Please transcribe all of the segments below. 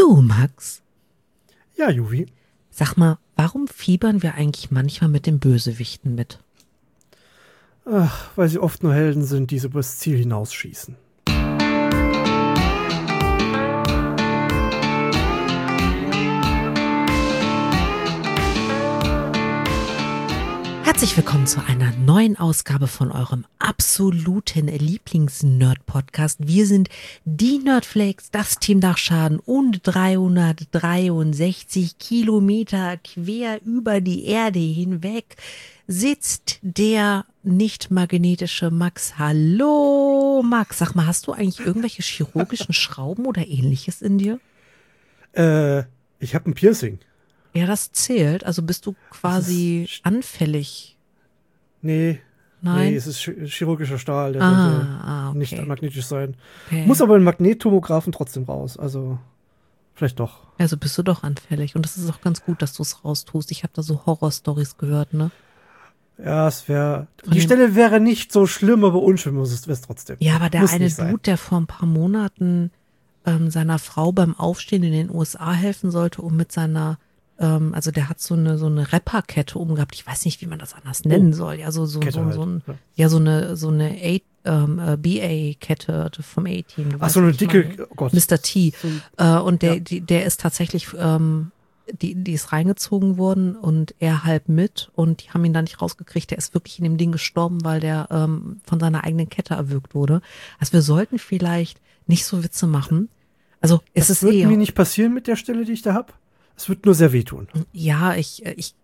Du, Max, Ja, Juvi. sag mal, warum fiebern wir eigentlich manchmal mit den Bösewichten mit? Ach, weil sie oft nur Helden sind, die so übers Ziel hinausschießen. Herzlich willkommen zu einer neuen Ausgabe von eurem absoluten Lieblings-Nerd-Podcast. Wir sind die Nerdflakes, das Team nach Schaden und 363 Kilometer quer über die Erde hinweg sitzt der nicht magnetische Max. Hallo Max, sag mal, hast du eigentlich irgendwelche chirurgischen Schrauben oder ähnliches in dir? Ich habe ein Piercing. Ja, das zählt. Also bist du quasi anfällig? Nee. Nein? Nee, es ist chirurgischer Stahl, der sollte okay. nicht magnetisch sein. Okay. Muss aber in Magnettomographen trotzdem raus. Also, vielleicht doch. Also bist du doch anfällig. Und das ist auch ganz gut, dass du es raustust. Ich habe da so Horrorstories gehört, ne? Ja, die Stelle wäre nicht so schlimm, aber unschlimm ist es trotzdem. Ja, aber der Muss eine nicht sein. Dude, der vor ein paar Monaten seiner Frau beim Aufstehen in den USA helfen sollte, um mit seiner also der hat so eine Rapperkette umgehabt. Ich weiß nicht, wie man das anders nennen soll. Ja, so Kette halt, ja, so eine BA-Kette vom A-Team. Du Ach, weißt, so eine was ich dicke, meine. oh Gott. Mr. T. Und ja. der ist tatsächlich, die ist reingezogen worden und er halb mit und die haben ihn da nicht rausgekriegt. Der ist wirklich in dem Ding gestorben, weil der von seiner eigenen Kette erwürgt wurde. Also wir sollten vielleicht nicht so Witze machen. Also es ist Das wird eher. mir nicht passieren mit der Stelle, die ich da habe. Es wird nur sehr wehtun. Ja, ich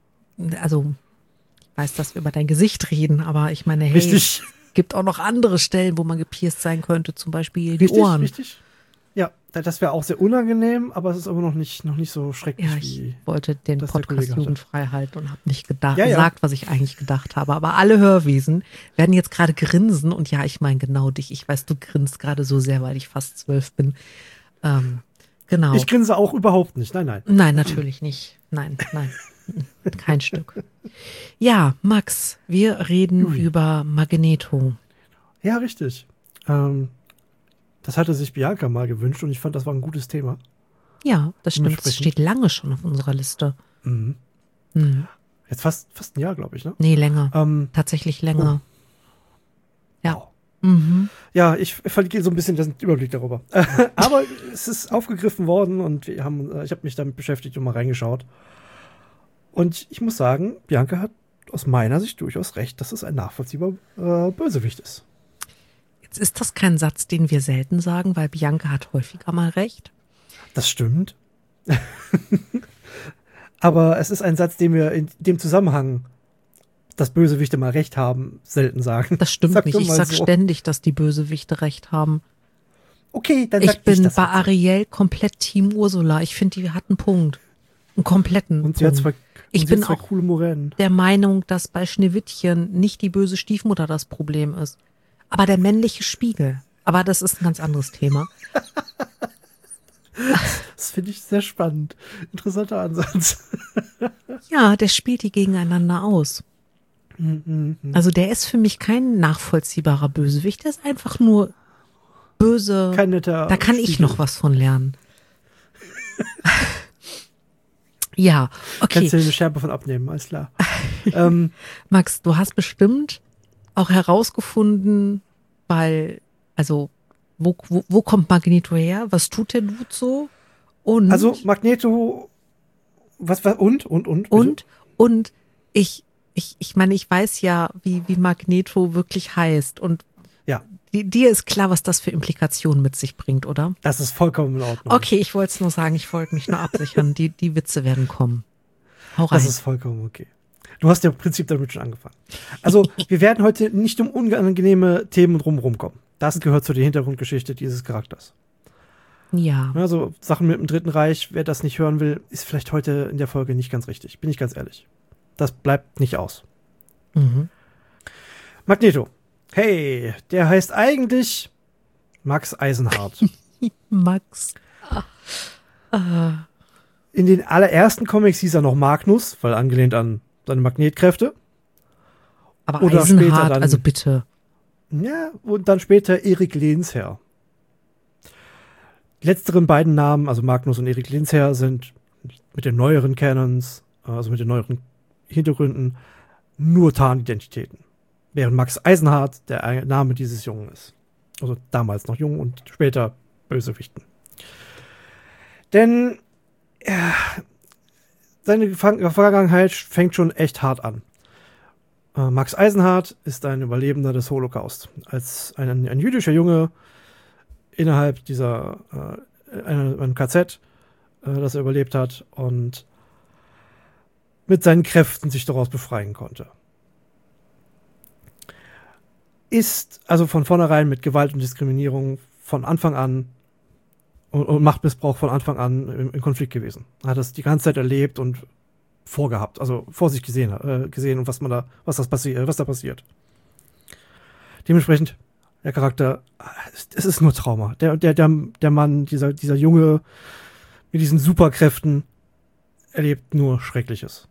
weiß, dass wir über dein Gesicht reden, aber ich meine, hey, Richtig. es gibt auch noch andere Stellen, wo man gepierst sein könnte, zum Beispiel die Ohren. Richtig. Ja, das wäre auch sehr unangenehm, aber es ist aber noch nicht so schrecklich Ja, ich wollte den das der Podcast Kollege hatte. jugendfrei halten und habe nicht Ja. gesagt, was ich eigentlich gedacht habe. Aber alle Hörwesen werden jetzt gerade grinsen und ja, ich meine genau dich. Ich weiß, du grinst gerade so sehr, weil ich fast 12 bin. Genau. Ich grinse auch überhaupt nicht. Nein. Nein, natürlich nicht. Nein. Kein Stück. Ja, Max, wir reden über Magneto. Ja, richtig. Das hatte sich Bianca mal gewünscht und ich fand, das war ein gutes Thema. Ja, das stimmt. Das Dementsprechend. steht lange schon auf unserer Liste. Mhm. Jetzt fast ein Jahr, glaube ich, ne? Nee, länger. Tatsächlich länger. Ja. Wow. Mhm. Ja, ich verliere so ein bisschen den Überblick darüber. Aber es ist aufgegriffen worden und ich habe mich damit beschäftigt und mal reingeschaut. Und ich muss sagen, Bianca hat aus meiner Sicht durchaus recht, dass es ein nachvollziehbarer Bösewicht ist. Jetzt ist das kein Satz, den wir selten sagen, weil Bianca hat häufiger mal recht. Das stimmt. Aber es ist ein Satz, den wir in dem Zusammenhang, dass Bösewichte mal recht haben, selten sagen. Das stimmt Sag nicht. doch Ich mal sag so. ständig, dass die Bösewichte recht haben. Okay, dann Ich sag bin das bei jetzt. Ariel komplett Team Ursula. Ich finde, die hat einen Punkt. Einen kompletten Und sie hat Punkt. zwei, Ich und sie bin hat zwei auch coole Moränen. der Meinung, dass bei Schneewittchen nicht die böse Stiefmutter das Problem ist, aber der männliche Spiegel. Aber das ist ein ganz anderes Thema. Das finde ich sehr spannend. Interessanter Ansatz. Ja, der spielt die gegeneinander aus. Also der ist für mich kein nachvollziehbarer Bösewicht. Der ist einfach nur böse. Kein netter Da kann ich Spiegel. noch was von lernen. Ja, okay. Kannst du dir eine Scherbe von abnehmen, alles klar. Max, du hast bestimmt auch herausgefunden, wo kommt Magneto her? Was tut der Dude so? Und, Also Magneto, was und? ich meine, ich weiß ja, wie Magneto wirklich heißt. Und Ja, dir ist klar, was das für Implikationen mit sich bringt, oder? das ist vollkommen in Ordnung. Okay, ich wollte es nur sagen, ich wollte mich nur absichern. Die Witze werden kommen. Hau rein. Das ist vollkommen okay. Du hast ja im Prinzip damit schon angefangen. Also, wir werden heute nicht um unangenehme Themen drumherum kommen. Das gehört zu der Hintergrundgeschichte dieses Charakters. Ja. Also, Sachen mit dem Dritten Reich, wer das nicht hören will, ist vielleicht heute in der Folge nicht ganz richtig. Bin ich ganz ehrlich. Das bleibt nicht aus. Mhm. Magneto. Hey, der heißt eigentlich Max Eisenhardt. Max. In den allerersten Comics hieß er noch Magnus, weil angelehnt an seine Magnetkräfte. Aber Oder später Eisenhart, dann- also bitte. Ja, und dann später Erik Lehnsherr. Die letzteren beiden Namen, also Magnus und Erik Lehnsherr, sind mit den neueren Canons, also mit den neueren Hintergründen, nur Tarnidentitäten. Während Max Eisenhardt der Name dieses Jungen ist. Also damals noch jung und später Bösewichten. Denn seine Vergangenheit fängt schon echt hart an. Max Eisenhardt ist ein Überlebender des Holocaust. Als ein jüdischer Junge innerhalb einem KZ, das er überlebt hat und mit seinen Kräften sich daraus befreien konnte. Ist also von vornherein mit Gewalt und Diskriminierung von Anfang an und Machtmissbrauch von Anfang an im Konflikt gewesen. Er hat das die ganze Zeit erlebt und vorgehabt, also vor sich gesehen und was da passiert. Dementsprechend, der Charakter, es ist nur Trauma. Der Mann, dieser Junge mit diesen Superkräften erlebt nur Schreckliches.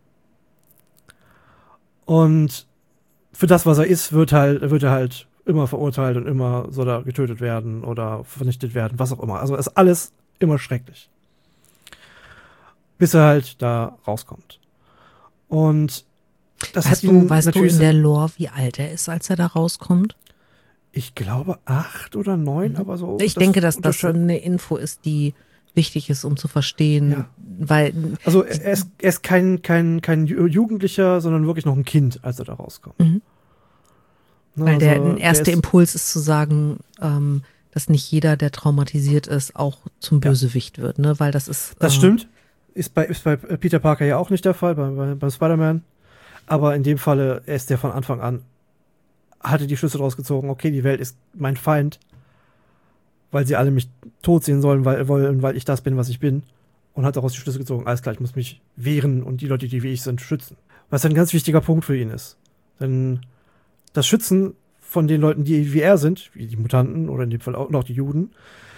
Und für das, was er ist, wird er halt immer verurteilt und immer soll er getötet werden oder vernichtet werden, was auch immer. Also ist alles immer schrecklich. Bis er halt da rauskommt. Und das weißt du in der Lore, wie alt er ist, als er da rauskommt? Ich glaube 8 oder 9, aber so. Ich denke, dass das eine Info ist, die wichtig ist, um zu verstehen, weil. Also er ist kein Jugendlicher, sondern wirklich noch ein Kind, als er da rauskommt. Mhm. Weil der erste Impuls ist zu sagen, dass nicht jeder, der traumatisiert ist, auch zum Bösewicht wird, ne? Weil das ist. Das stimmt. Ist bei Peter Parker ja auch nicht der Fall, bei Spider-Man. Aber in dem Falle, er ist der von Anfang an, hatte die Schlüsse draus gezogen, okay, die Welt ist mein Feind, weil sie alle mich tot sehen sollen, weil ich das bin, was ich bin. Und hat daraus die Schlüsse gezogen, alles klar, ich muss mich wehren und die Leute, die wie ich sind, schützen. Was ein ganz wichtiger Punkt für ihn ist. Denn das Schützen von den Leuten, die wie er sind, wie die Mutanten oder in dem Fall auch noch die Juden,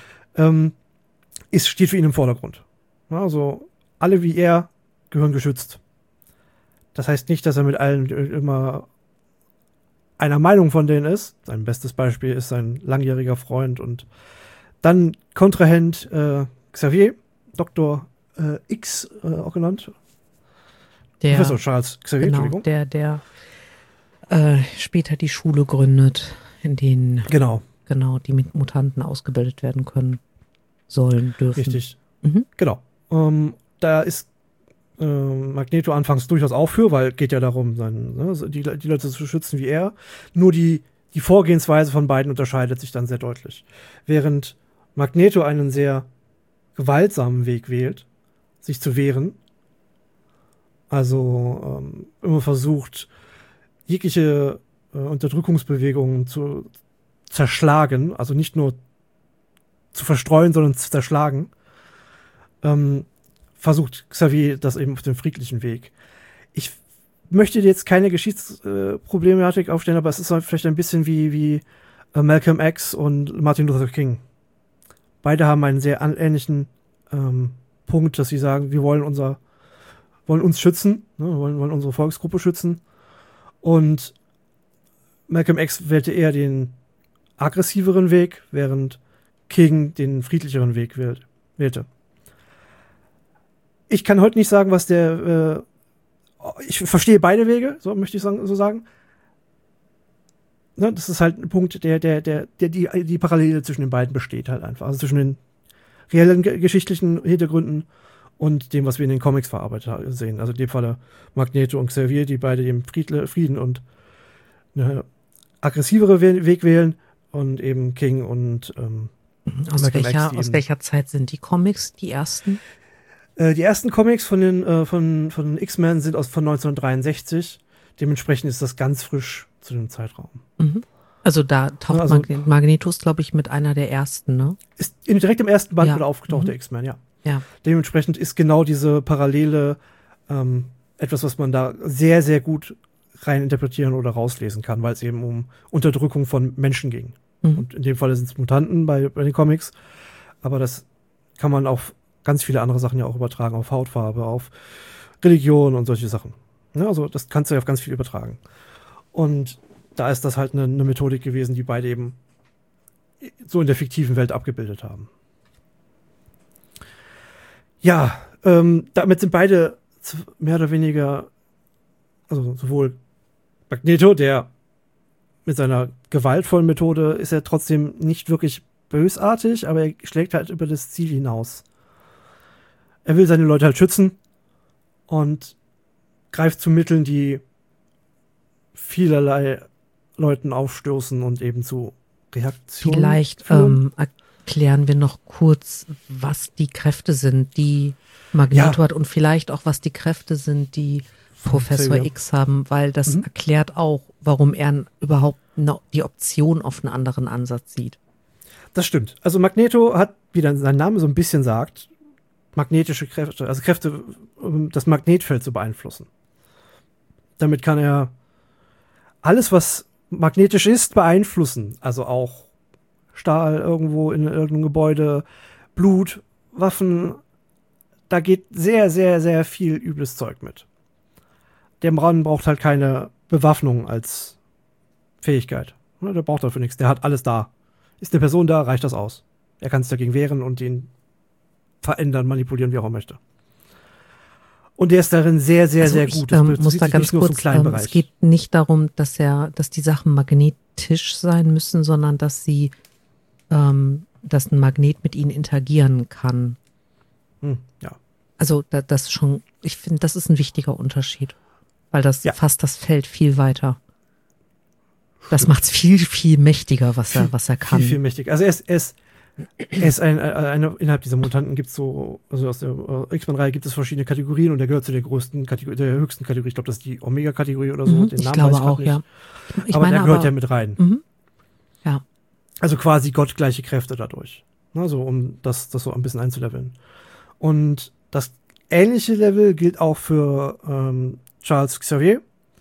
steht für ihn im Vordergrund. Also alle wie er gehören geschützt. Das heißt nicht, dass er mit allen immer einer Meinung von denen ist. Sein bestes Beispiel ist sein langjähriger Freund und dann Kontrahent Xavier, Dr. X auch genannt. Professor Charles Xavier, genau, Entschuldigung. Der später die Schule gründet, in denen genau die Mutanten ausgebildet werden können, sollen, dürfen. Richtig, genau. Da ist Magneto anfangs durchaus auch für, weil geht ja darum, die Leute zu schützen wie er. Nur die Vorgehensweise von beiden unterscheidet sich dann sehr deutlich. Während Magneto einen sehr gewaltsamen Weg wählt, sich zu wehren, also immer versucht, jegliche Unterdrückungsbewegungen zu zerschlagen, also nicht nur zu verstreuen, sondern zu zerschlagen, versucht Xavier das eben auf dem friedlichen Weg. Ich möchte jetzt keine Geschichtsproblematik aufstellen, aber es ist halt vielleicht ein bisschen wie Malcolm X und Martin Luther King. Beide haben einen sehr ähnlichen Punkt, dass sie sagen, wir wollen uns schützen, ne, wollen unsere Volksgruppe schützen. Und Malcolm X wählte eher den aggressiveren Weg, während King den friedlicheren Weg wählte. Ich kann heute nicht sagen, was ich verstehe beide Wege, so möchte ich so sagen. Ne, das ist halt ein Punkt, der die Parallele zwischen den beiden besteht halt einfach. Also zwischen den reellen geschichtlichen Hintergründen und dem, was wir in den Comics verarbeitet sehen. Also in dem Falle Magneto und Xavier, die beide den Frieden und eine aggressivere Weg wählen und eben King und aus welcher Zeit sind die Comics, die ersten? Die ersten Comics von X-Men sind von 1963. Dementsprechend ist das ganz frisch zu dem Zeitraum. Mhm. Also da taucht Magneto, glaube ich, mit einer der ersten, ne? Ist direkt im ersten Band wieder aufgetaucht, der X-Men, ja. Dementsprechend ist genau diese Parallele etwas, was man da sehr, sehr gut rein interpretieren oder rauslesen kann, weil es eben um Unterdrückung von Menschen ging. Und in dem Fall sind es Mutanten bei den Comics, aber das kann man auf ganz viele andere Sachen ja auch übertragen, auf Hautfarbe, auf Religion und solche Sachen. Ja, also das kannst du ja auf ganz viel übertragen. Und da ist das halt eine Methodik gewesen, die beide eben so in der fiktiven Welt abgebildet haben. Ja, damit sind beide mehr oder weniger, also sowohl Magneto, der mit seiner gewaltvollen Methode ist er trotzdem nicht wirklich bösartig, aber er schlägt halt über das Ziel hinaus. Er will seine Leute halt schützen und greift zu Mitteln, die vielerlei Leuten aufstoßen und eben zu Reaktionen Vielleicht erklären wir noch kurz, was die Kräfte sind, die Magneto hat und vielleicht auch, was die Kräfte sind, die Professor X haben, weil das erklärt auch, warum er überhaupt die Option auf einen anderen Ansatz sieht. Das stimmt. Also Magneto hat, wie dann sein Name so ein bisschen sagt, magnetische Kräfte, also Kräfte, um das Magnetfeld zu beeinflussen. Damit kann er alles, was magnetisch ist, beeinflussen. Also auch Stahl irgendwo in irgendeinem Gebäude, Blut, Waffen. Da geht sehr, sehr, sehr viel übles Zeug mit. Der Mann braucht halt keine Bewaffnung als Fähigkeit. Der braucht dafür nichts. Der hat alles da. Ist eine Person da, reicht das aus. Er kann sich dagegen wehren und ihn verändern, manipulieren, wie auch er möchte. Und der ist darin sehr, sehr, sehr gut. Ich muss da ganz kurz, es geht nicht darum, dass die Sachen magnetisch sein müssen, sondern dass dass ein Magnet mit ihnen interagieren kann. Ja. Also das schon, ich finde, das ist ein wichtiger Unterschied, weil das fasst das Feld viel weiter. Das macht es viel, viel mächtiger, was er kann. Viel, viel mächtiger. Also er ist innerhalb dieser Mutanten gibt es so, also aus der X-Men-Reihe gibt es verschiedene Kategorien und der gehört zu der größten Kategorie, der höchsten Kategorie. Ich glaube, das ist die Omega-Kategorie oder so. Den ich Namen glaube weiß ich auch, nicht. ja. Aber der gehört ja mit rein. Ja. Also quasi gottgleiche Kräfte dadurch. So, um das so ein bisschen einzuleveln. Und das ähnliche Level gilt auch für Charles Xavier.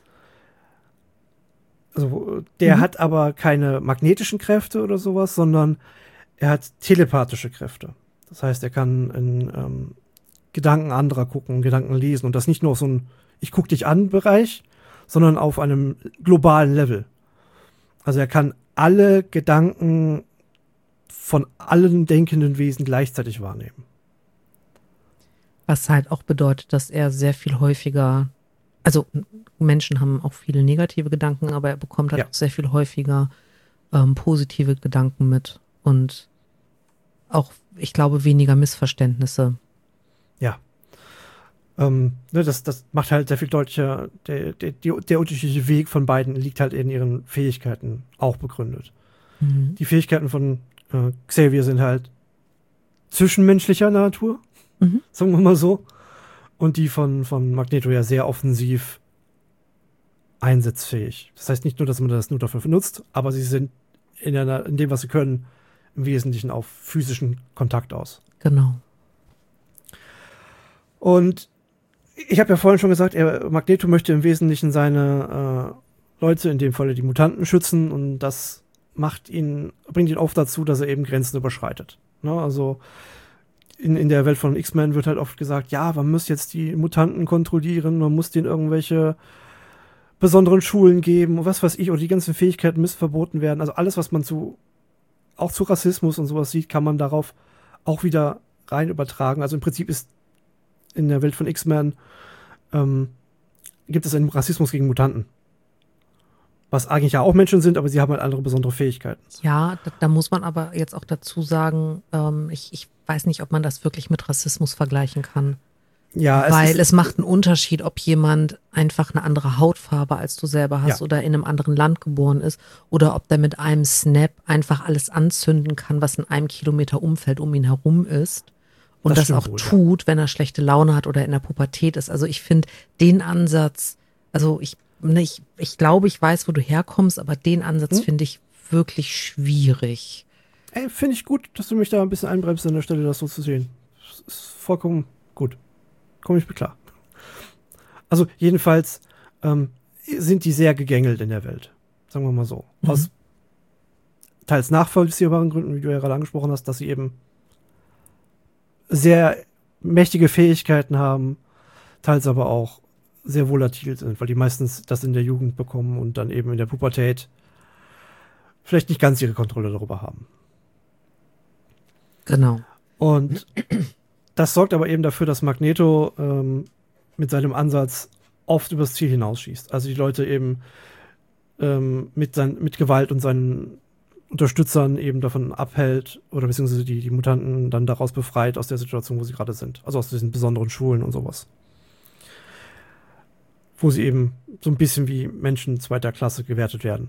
Also der hat aber keine magnetischen Kräfte oder sowas, sondern er hat telepathische Kräfte. Das heißt, er kann in Gedanken anderer gucken, Gedanken lesen und das nicht nur auf so ein Ich guck dich an Bereich, sondern auf einem globalen Level. Also er kann alle Gedanken von allen denkenden Wesen gleichzeitig wahrnehmen. Was halt auch bedeutet, dass er sehr viel häufiger, also Menschen haben auch viele negative Gedanken, aber er bekommt halt auch sehr viel häufiger positive Gedanken mit und auch, ich glaube, weniger Missverständnisse. Ja. Das macht halt sehr viel deutlicher, der unterschiedliche Weg von beiden liegt halt in ihren Fähigkeiten auch begründet. Die Fähigkeiten von Xavier sind halt zwischenmenschlicher Natur, sagen wir mal so. Und die von Magneto ja sehr offensiv einsatzfähig. Das heißt nicht nur, dass man das nur dafür benutzt, aber sie sind in dem, was sie können, im Wesentlichen auf physischen Kontakt aus. Genau. Und ich habe ja vorhin schon gesagt, Magneto möchte im Wesentlichen seine Leute, in dem Falle die Mutanten, schützen und das bringt ihn oft dazu, dass er eben Grenzen überschreitet. Ne? Also in der Welt von X-Men wird halt oft gesagt, ja, man muss jetzt die Mutanten kontrollieren, man muss denen irgendwelche besonderen Schulen geben und was weiß ich, oder die ganzen Fähigkeiten müssen verboten werden. Also alles, was man auch zu Rassismus und sowas sieht, kann man darauf auch wieder rein übertragen. Also im Prinzip ist in der Welt von X-Men gibt es einen Rassismus gegen Mutanten. Was eigentlich ja auch Menschen sind, aber sie haben halt andere besondere Fähigkeiten. Ja, da muss man aber jetzt auch dazu sagen, ich weiß nicht, ob man das wirklich mit Rassismus vergleichen kann. Ja, weil es macht einen Unterschied, ob jemand einfach eine andere Hautfarbe als du selber hast oder in einem anderen Land geboren ist oder ob der mit einem Snap einfach alles anzünden kann, was in einem Kilometer Umfeld um ihn herum ist und das auch tut, wenn er schlechte Laune hat oder in der Pubertät ist. Also ich finde den Ansatz, also ich glaube, ich weiß, wo du herkommst, aber den Ansatz finde ich wirklich schwierig. Finde ich gut, dass du mich da ein bisschen einbremst an der Stelle, das so zu sehen. Das ist vollkommen gut. Komme ich mit klar. Also jedenfalls sind die sehr gegängelt in der Welt. Sagen wir mal so. Aus teils nachvollziehbaren Gründen, wie du ja gerade angesprochen hast, dass sie eben sehr mächtige Fähigkeiten haben, teils aber auch sehr volatil sind, weil die meistens das in der Jugend bekommen und dann eben in der Pubertät vielleicht nicht ganz ihre Kontrolle darüber haben. Genau. Und Das sorgt aber eben dafür, dass Magneto mit seinem Ansatz oft übers Ziel hinausschießt. Also die Leute eben mit Gewalt und seinen Unterstützern eben davon abhält oder beziehungsweise die Mutanten dann daraus befreit aus der Situation, wo sie gerade sind. Also aus diesen besonderen Schulen und sowas. Wo sie eben so ein bisschen wie Menschen zweiter Klasse gewertet werden.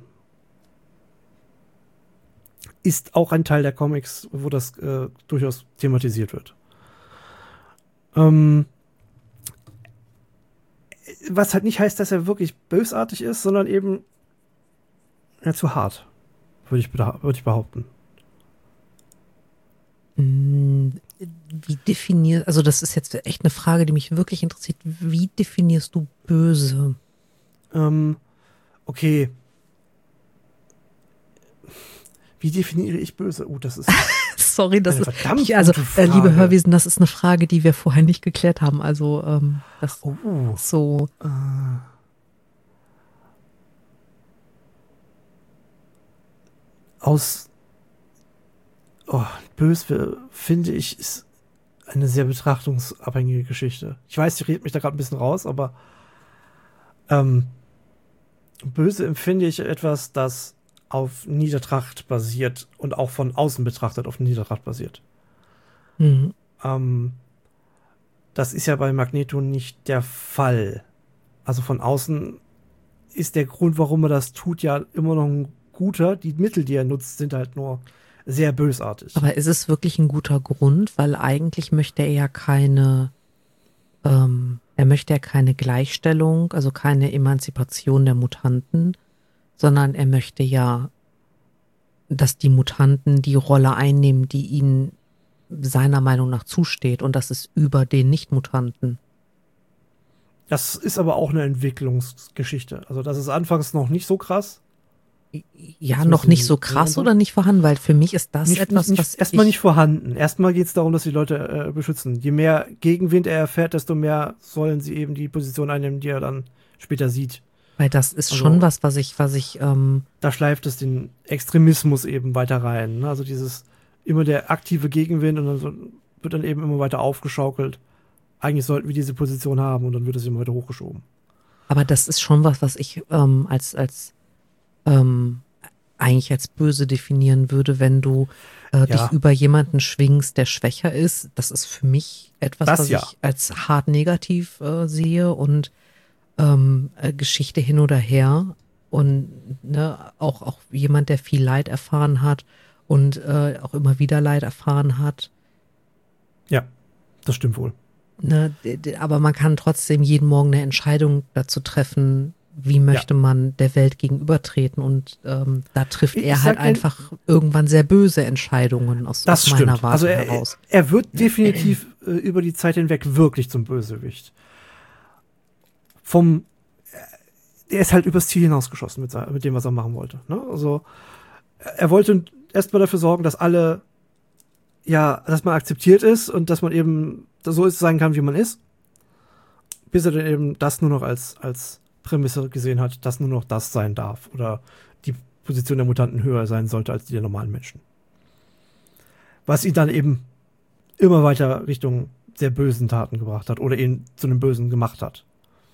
Ist auch ein Teil der Comics, wo das durchaus thematisiert wird. Was halt nicht heißt, dass er wirklich bösartig ist, sondern eben zu hart, würde ich behaupten. Wie definierst, also das ist jetzt echt eine Frage, die mich wirklich interessiert. Wie definierst du böse? Okay. Wie definiere ich böse? Das ist sorry, das eine ist verdammt gute also Frage. liebe Hörwesen, das ist eine Frage, die wir vorher nicht geklärt haben. Also das so. Böse, finde ich, ist eine sehr betrachtungsabhängige Geschichte. Ich weiß, ich rede mich da gerade ein bisschen raus, aber böse empfinde ich etwas, das auf Niedertracht basiert und auch von außen betrachtet auf Niedertracht basiert. Mhm. Das ist ja bei Magneto nicht der Fall. Also von außen ist der Grund, warum er das tut, ja immer noch ein guter. Die Mittel, die er nutzt, sind halt nur sehr bösartig. Aber ist es wirklich ein guter Grund? Weil eigentlich möchte er ja keine Gleichstellung, also keine Emanzipation der Mutanten, sondern er möchte ja, dass die Mutanten die Rolle einnehmen, die ihnen seiner Meinung nach zusteht, und das ist über den Nicht-Mutanten. Das ist aber auch eine Entwicklungsgeschichte. Also das ist anfangs noch nicht so krass. Ja, noch nicht so krass oder nicht vorhanden, weil für mich ist das was erstmal nicht vorhanden. Erstmal geht es darum, dass die Leute beschützen. Je mehr Gegenwind er erfährt, desto mehr sollen sie eben die Position einnehmen, die er dann später sieht. Weil das ist schon was ich da schleift es den Extremismus eben weiter rein. Ne? Also dieses immer der aktive Gegenwind und dann wird dann eben immer weiter aufgeschaukelt. Eigentlich sollten wir diese Position haben und dann wird es immer weiter hochgeschoben. Aber das ist schon was ich eigentlich als böse definieren würde, wenn du dich über jemanden schwingst, der schwächer ist. Das ist für mich etwas, was ich als hart negativ sehe, und Geschichte hin oder her, und auch jemand, der viel Leid erfahren hat und auch immer wieder Leid erfahren hat. Ja, das stimmt wohl. Aber man kann trotzdem jeden Morgen eine Entscheidung dazu treffen, wie möchte man der Welt gegenübertreten, und da trifft er halt einfach irgendwann sehr böse Entscheidungen aus meiner Warte heraus. Er wird definitiv über die Zeit hinweg wirklich zum Bösewicht. Er ist halt übers Ziel hinausgeschossen mit dem, was er machen wollte. Ne? Also er wollte erstmal dafür sorgen, dass dass man akzeptiert ist und dass man eben so sein kann, wie man ist, bis er dann eben das nur noch als Prämisse gesehen hat, dass nur noch das sein darf oder die Position der Mutanten höher sein sollte als die der normalen Menschen. Was ihn dann eben immer weiter Richtung sehr bösen Taten gebracht hat oder ihn zu einem Bösen gemacht hat.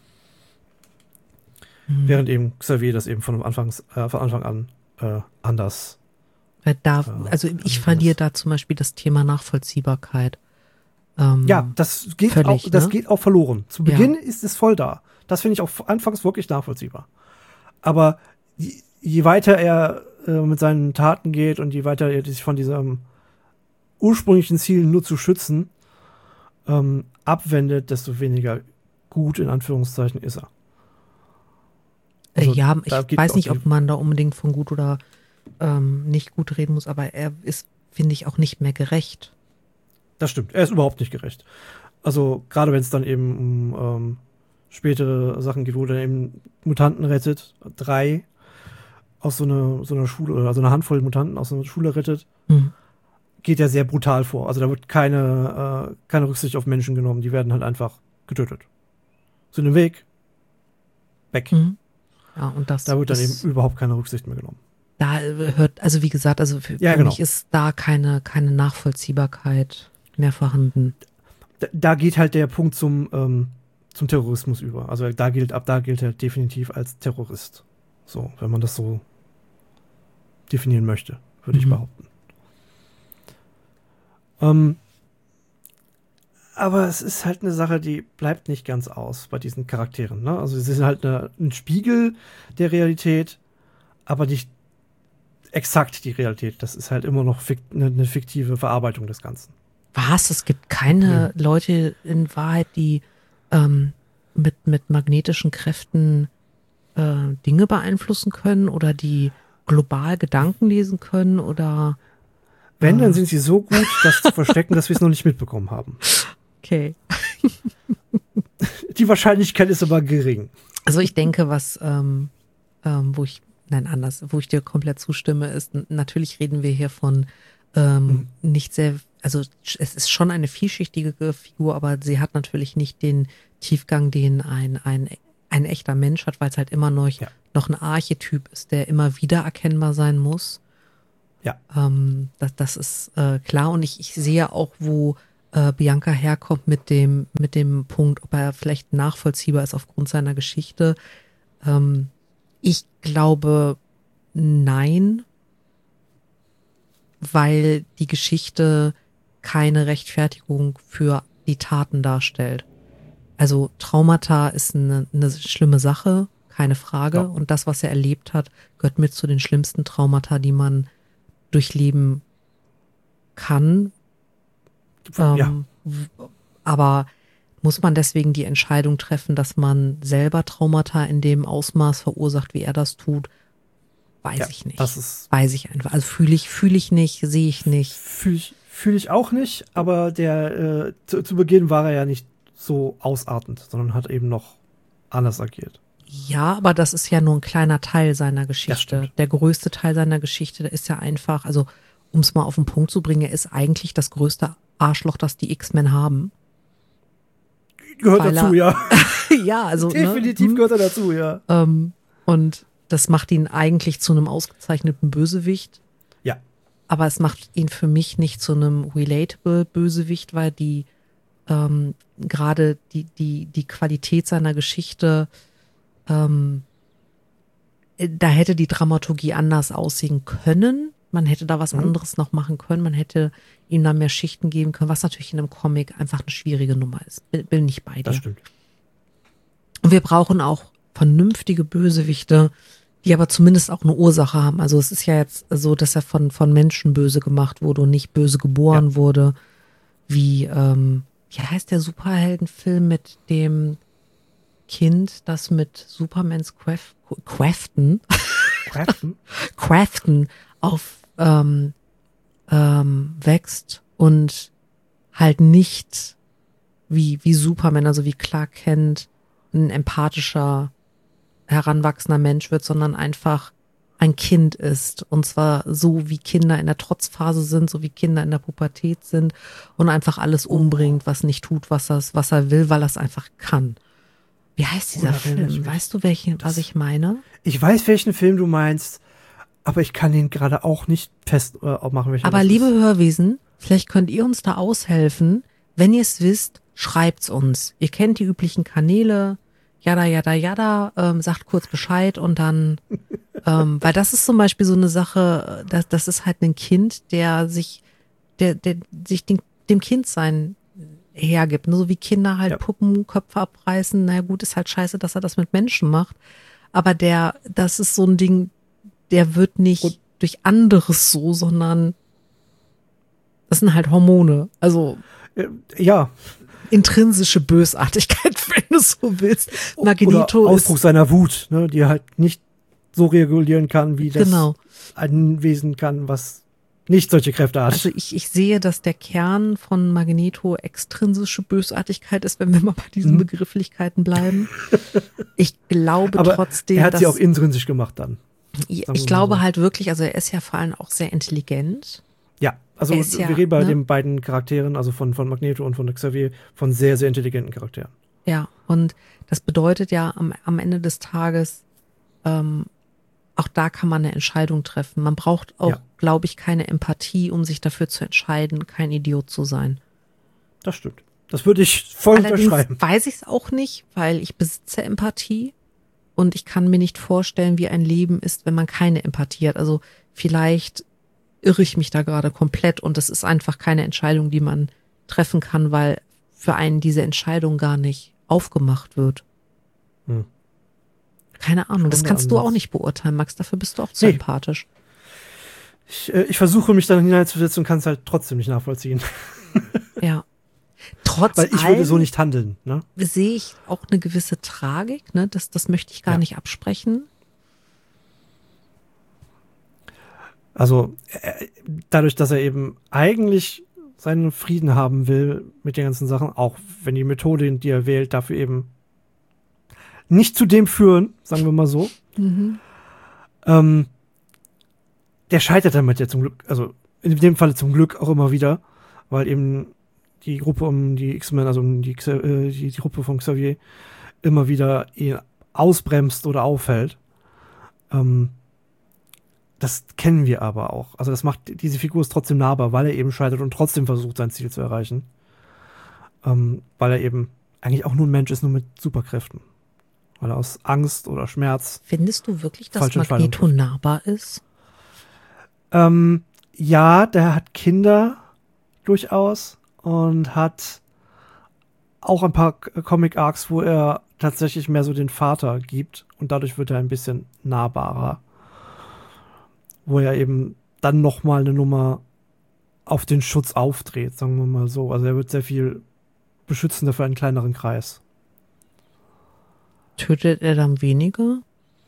Während eben Xavier das eben von Anfang an anders. Also ich verliere da zum Beispiel das Thema Nachvollziehbarkeit. Das geht auch verloren. Zu Beginn ist es voll da. Das finde ich auch anfangs wirklich nachvollziehbar. Aber je weiter er mit seinen Taten geht und je weiter er sich von diesem ursprünglichen Ziel nur zu schützen abwendet, desto weniger gut in Anführungszeichen ist er. Also, ich weiß nicht, ob man da unbedingt von gut oder nicht gut reden muss, aber er ist, finde ich, auch nicht mehr gerecht. Das stimmt, er ist überhaupt nicht gerecht. Also gerade wenn es dann eben um spätere Sachen geht, wo er eben Mutanten rettet, 3 aus so einer Schule, oder also eine Handvoll Mutanten aus einer Schule rettet, geht er sehr brutal vor. Also da wird keine Rücksicht auf Menschen genommen, die werden halt einfach getötet. Sind im Weg, weg. Ja, und da wird dann eben überhaupt keine Rücksicht mehr genommen. Da also wie gesagt, also für mich ist da keine Nachvollziehbarkeit mehr vorhanden. da geht halt der Punkt zum Terrorismus über. Also ab da gilt er definitiv als Terrorist. So, wenn man das so definieren möchte, würde ich behaupten. Aber es ist halt eine Sache, die bleibt nicht ganz aus bei diesen Charakteren. Ne? Also sie sind halt ein Spiegel der Realität, aber nicht exakt die Realität. Das ist halt immer noch eine fiktive Verarbeitung des Ganzen. Was? Es gibt keine Leute in Wahrheit, die mit magnetischen Kräften Dinge beeinflussen können oder die global Gedanken lesen können oder Wenn, dann sind sie so gut, das zu verstecken, dass wir es noch nicht mitbekommen haben. okay. Die Wahrscheinlichkeit ist aber gering. Also ich denke, wo ich dir komplett zustimme, ist, natürlich reden wir hier von nicht sehr, also es ist schon eine vielschichtige Figur, aber sie hat natürlich nicht den Tiefgang, den ein echter Mensch hat, weil es halt immer noch ein Archetyp ist, der immer wieder erkennbar sein muss. Ja. Das ist klar und ich sehe auch, wo Bianca herkommt mit dem Punkt, ob er vielleicht nachvollziehbar ist aufgrund seiner Geschichte. Ich glaube, nein, weil die Geschichte keine Rechtfertigung für die Taten darstellt. Also Traumata ist eine schlimme Sache, keine Frage. Ja. Und das, was er erlebt hat, gehört mit zu den schlimmsten Traumata, die man durchleben kann. Aber muss man deswegen die Entscheidung treffen, dass man selber Traumata in dem Ausmaß verursacht, wie er das tut? Weiß ich nicht. Weiß ich einfach. Also fühle ich nicht, sehe ich nicht. Fühle ich auch nicht, aber zu Beginn war er ja nicht so ausartend, sondern hat eben noch anders agiert. Ja, aber das ist ja nur ein kleiner Teil seiner Geschichte. Der größte Teil seiner Geschichte, der ist ja einfach, also um es mal auf den Punkt zu bringen, er ist eigentlich das größte Arschloch, das die X-Men haben. Gehört dazu, ja. Ja, also definitiv gehört er dazu, ja. Und das macht ihn eigentlich zu einem ausgezeichneten Bösewicht. Ja. Aber es macht ihn für mich nicht zu einem relatable Bösewicht, weil gerade die Qualität seiner Geschichte, da hätte die Dramaturgie anders aussehen können. Man hätte da was anderes noch machen können. Man hätte ihm da mehr Schichten geben können, was natürlich in einem Comic einfach eine schwierige Nummer ist. Bin nicht bei dir. Das stimmt. Und wir brauchen auch vernünftige Bösewichte, die aber zumindest auch eine Ursache haben. Also es ist ja jetzt so, dass er von Menschen böse gemacht wurde und nicht böse geboren wurde. Wie heißt der Superheldenfilm mit dem Kind, das mit Supermans Crafton wächst und halt nicht wie Superman, also wie Clark Kent, ein empathischer, heranwachsender Mensch wird, sondern einfach ein Kind ist. Und zwar so, wie Kinder in der Trotzphase sind, so wie Kinder in der Pubertät sind und einfach alles umbringt, was nicht tut, was er will, weil er es einfach kann. Wie heißt dieser Film? Weißt du, was ich meine? Ich weiß, welchen Film du meinst, aber ich kann ihn gerade auch nicht festmachen, welcher. Aber liebe Hörwesen, vielleicht könnt ihr uns da aushelfen. Wenn ihr es wisst, schreibt's uns. Ihr kennt die üblichen Kanäle, jada, sagt kurz Bescheid und dann, weil das ist zum Beispiel so eine Sache, das ist halt ein Kind, der sich dem Kindsein hergibt, ne? So wie Kinder halt Puppenköpfe abreißen. Na gut, ist halt scheiße, dass er das mit Menschen macht, aber das ist so ein Ding, der wird nicht durch anderes so, sondern das sind halt Hormone, also intrinsische Bösartigkeit, wenn du so willst. Magneto oder Ausdruck seiner Wut, ne, die er halt nicht so regulieren kann, wie das ein Wesen kann, was nicht solche Kräfte hat. Also ich sehe, dass der Kern von Magneto extrinsische Bösartigkeit ist, wenn wir mal bei diesen Begrifflichkeiten bleiben. Ich glaube aber trotzdem, er hat sie auch intrinsisch gemacht dann. Ich glaube halt wirklich, also er ist ja vor allem auch sehr intelligent. Ja, also wir reden bei den beiden Charakteren, also von Magneto und von Xavier, von sehr, sehr intelligenten Charakteren. Ja, und das bedeutet ja am Ende des Tages, auch da kann man eine Entscheidung treffen. Man braucht auch, glaube ich, keine Empathie, um sich dafür zu entscheiden, kein Idiot zu sein. Das stimmt. Das würde ich voll Allerdings unterschreiben. weiß ich es auch nicht, weil ich besitze Empathie und ich kann mir nicht vorstellen, wie ein Leben ist, wenn man keine Empathie hat. Also vielleicht irre ich mich da gerade komplett und das ist einfach keine Entscheidung, die man treffen kann, weil für einen diese Entscheidung gar nicht aufgemacht wird. Hm. Keine Ahnung, das kannst du auch nicht beurteilen, Max, dafür bist du auch zu empathisch. Ich versuche mich dann hineinzusetzen und kann es halt trotzdem nicht nachvollziehen. Ja. Trotz Weil ich würde so nicht handeln. Ne? Sehe ich auch eine gewisse Tragik, ne? Das möchte ich gar nicht absprechen. Also dadurch, dass er eben eigentlich seinen Frieden haben will mit den ganzen Sachen, auch wenn die Methode, die er wählt, dafür eben nicht zu dem führen, sagen wir mal so. Mhm. Der scheitert damit ja zum Glück, also in dem Falle zum Glück auch immer wieder, weil eben die Gruppe um die X-Men, also um die Gruppe von Xavier, immer wieder ihn ausbremst oder aufhält. Das kennen wir aber auch. Also das macht, diese Figur ist trotzdem nahbar, weil er eben scheitert und trotzdem versucht, sein Ziel zu erreichen. Weil er eben eigentlich auch nur ein Mensch ist, nur mit Superkräften. Weil er aus Angst oder Schmerz. Findest du wirklich, dass Magneto nahbar ist? Ja, der hat Kinder durchaus und hat auch ein paar Comic-Arcs, wo er tatsächlich mehr so den Vater gibt und dadurch wird er ein bisschen nahbarer. Wo er eben dann noch mal eine Nummer auf den Schutz aufdreht, sagen wir mal so. Also er wird sehr viel beschützender für einen kleineren Kreis. Tötet er dann weniger?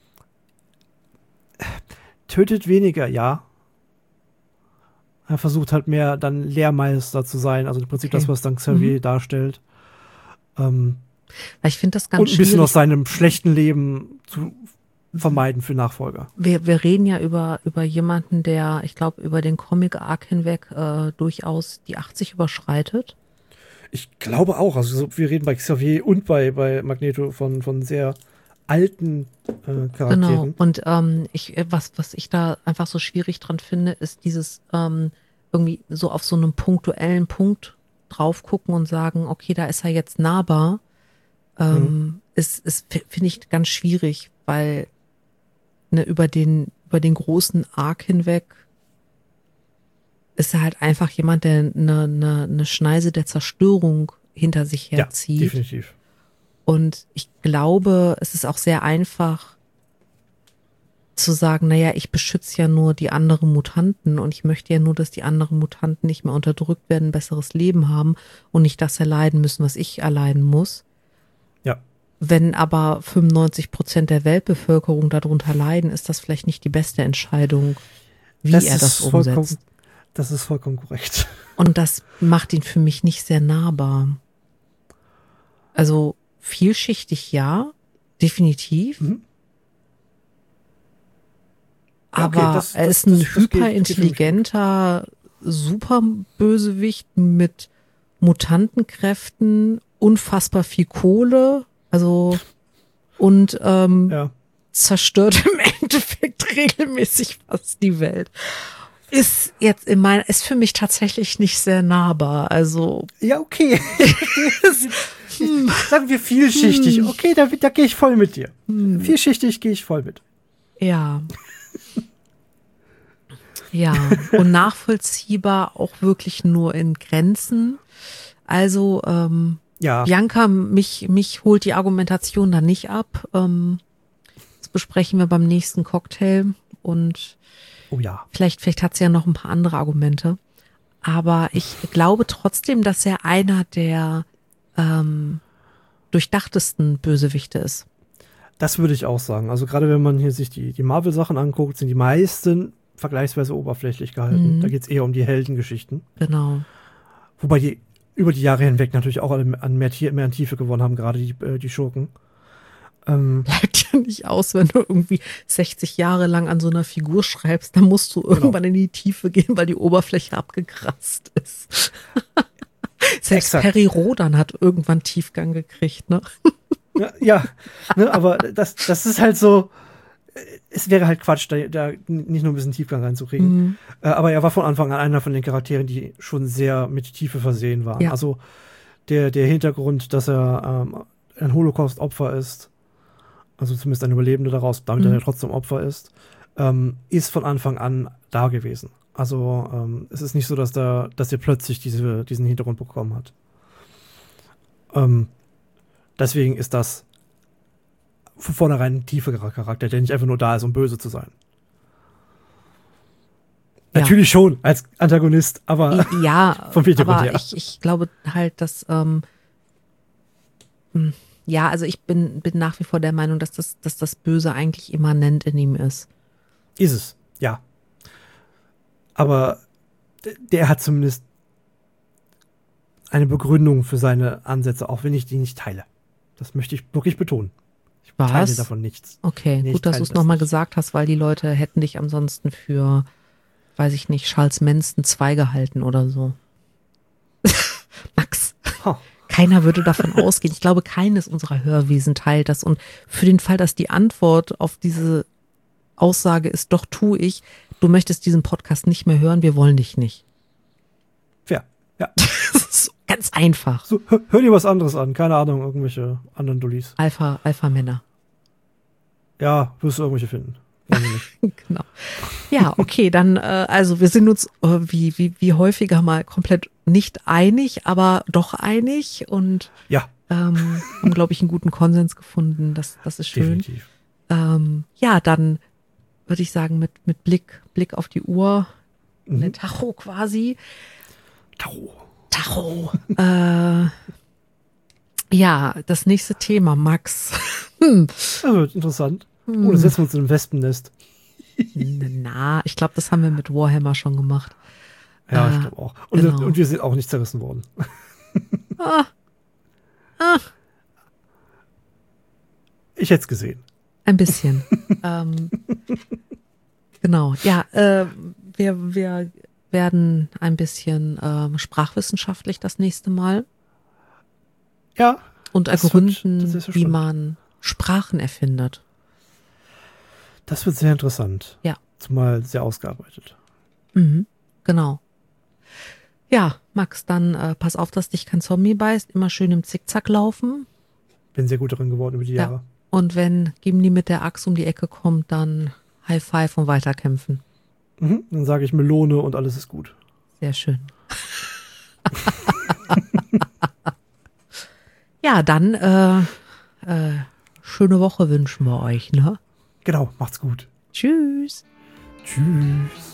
Tötet weniger, ja. Er versucht halt mehr dann Lehrmeister zu sein, also im Prinzip das, was dann Xavier darstellt. Weil ich finde das ganz und ein bisschen aus seinem schlechten Leben zu vermeiden für Nachfolger. Wir reden ja über jemanden, der, ich glaube, über den Comic-Arc hinweg durchaus die 80 überschreitet. Ich glaube auch. Also wir reden bei Xavier und bei Magneto von sehr alten Charakteren. Genau. Und was ich da einfach so schwierig dran finde, ist dieses irgendwie so auf so einem punktuellen Punkt drauf gucken und sagen, okay, da ist er jetzt nahbar. Ist finde ich ganz schwierig, weil über den großen Arc hinweg ist er halt einfach jemand, der eine Schneise der Zerstörung hinter sich herzieht. Ja, definitiv. Und ich glaube, es ist auch sehr einfach zu sagen, naja, ich beschütze ja nur die anderen Mutanten und ich möchte ja nur, dass die anderen Mutanten nicht mehr unterdrückt werden, ein besseres Leben haben und nicht das erleiden müssen, was ich erleiden muss. Ja. Wenn aber 95% der Weltbevölkerung darunter leiden, ist das vielleicht nicht die beste Entscheidung, wie er das umsetzt. Das ist vollkommen korrekt. Und das macht ihn für mich nicht sehr nahbar. Also vielschichtig ja, definitiv. Aber okay, er ist ein hyperintelligenter Superbösewicht mit Mutantenkräften, unfassbar viel Kohle, also und zerstört im Endeffekt regelmäßig fast die Welt. Ist für mich tatsächlich nicht sehr nahbar. Also ja, okay. Sagen wir vielschichtig. Okay, da gehe ich voll mit dir. Vielschichtig gehe ich voll mit. Ja. Ja, und nachvollziehbar auch wirklich nur in Grenzen. Also, Bianca, mich holt die Argumentation da nicht ab. Das besprechen wir beim nächsten Cocktail und vielleicht hat sie ja noch ein paar andere Argumente. Aber ich glaube trotzdem, dass er einer der durchdachtesten Bösewichte ist. Das würde ich auch sagen. Also gerade wenn man hier sich die Marvel-Sachen anguckt, sind die meisten vergleichsweise oberflächlich gehalten. Da geht es eher um die Heldengeschichten. Genau. Wobei die über die Jahre hinweg natürlich auch alle mehr an Tiefe gewonnen haben, gerade die Schurken. Bleibt ja nicht aus, wenn du irgendwie 60 Jahre lang an so einer Figur schreibst, dann musst du irgendwann in die Tiefe gehen, weil die Oberfläche abgekratzt ist. Selbst Perry Rodan hat irgendwann Tiefgang gekriegt, ne? Ja, ne, aber das ist halt so, es wäre halt Quatsch, da nicht nur ein bisschen Tiefgang reinzukriegen. Aber er war von Anfang an einer von den Charakteren, die schon sehr mit Tiefe versehen waren. Ja. Also der Hintergrund, dass er ein Holocaust-Opfer ist, also zumindest ein Überlebender daraus, damit er trotzdem Opfer ist von Anfang an da gewesen. Also es ist nicht so, dass er plötzlich diesen Hintergrund bekommen hat. Deswegen ist das von vornherein ein tieferer Charakter, der nicht einfach nur da ist, um böse zu sein. Ja. Natürlich schon, als Antagonist, aber ja, vom Hintergrund her. Ich glaube halt, dass also ich bin nach wie vor der Meinung, dass das Böse eigentlich immanent in ihm ist. Ist es, ja. Aber der hat zumindest eine Begründung für seine Ansätze, auch wenn ich die nicht teile. Das möchte ich wirklich betonen. Ich teile davon nichts. Okay, gut, dass du es nochmal gesagt hast, weil die Leute hätten dich ansonsten für, weiß ich nicht, Charles Manson 2 gehalten oder so. Max, keiner würde davon ausgehen. Ich glaube, keines unserer Hörwesen teilt das. Und für den Fall, dass die Antwort auf diese Aussage ist, doch tue ich, du möchtest diesen Podcast nicht mehr hören, wir wollen dich nicht. Fair, ja. Das ist so ganz einfach. So, hör dir was anderes an, keine Ahnung, irgendwelche anderen Dullis. Alpha-Männer. Ja, wirst du irgendwelche finden. Genau. Ja, okay, dann, also wir sind uns wie häufiger mal komplett nicht einig, aber doch einig und ja. Haben, glaube ich, einen guten Konsens gefunden. Das ist schön. Definitiv. Ja, dann würde ich sagen, mit Blick auf die Uhr, eine Tacho quasi. Tacho. Ja, das nächste Thema, Max. Das wird interessant. Oder setzen wir uns in ein Wespennest. Na, ich glaube, das haben wir mit Warhammer schon gemacht. Ja, ich glaube auch. Und wir sind auch nicht zerrissen worden. Ich hätte es gesehen. Ein bisschen. Genau. Ja, wir werden ein bisschen sprachwissenschaftlich das nächste Mal. Ja. Und ergründen, wie man Sprachen erfindet. Das wird sehr interessant. Ja. Zumal sehr ausgearbeitet. Mhm, genau. Ja, Max, dann pass auf, dass dich kein Zombie beißt. Immer schön im Zickzack laufen. Bin sehr gut darin geworden über die Jahre. Und wenn Gimli mit der Axt um die Ecke kommt, dann High Five und weiterkämpfen. Dann sage ich Melone und alles ist gut. Sehr schön. Ja, dann schöne Woche wünschen wir euch, ne? Genau, macht's gut. Tschüss. Tschüss.